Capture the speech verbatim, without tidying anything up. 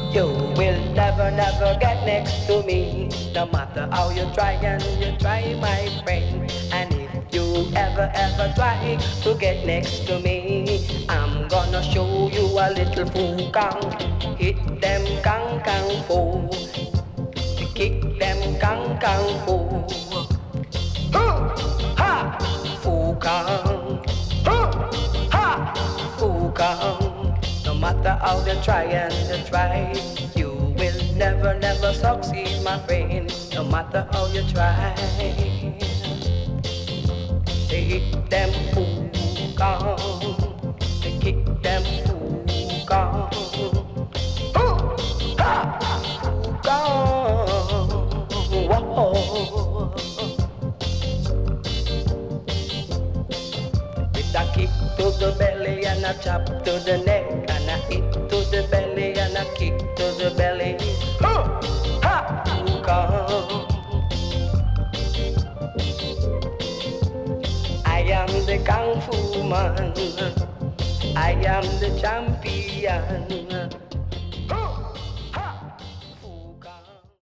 You will never, never get next to me. No matter how you try and you try, my friend. And if you ever, ever try to get next to me, I'm gonna show you a little foo kang. Hit them kang kang foo. Kick them kang kang foo. Huh! Ha! Foo kang. Huh! Ha! Foo kang. No matter how they try and they try, you will never, never succeed, my friend. No matter how you try. They hit them foo kang. They kick them foo kang. Huh! Ha! Foo kang. Whoa. With a kick to the belly and a chop to the neck, and a hit to the belly and a kick to the belly. Huh! Ha! Foo kang. I am the Kung Fu man. I am the champion.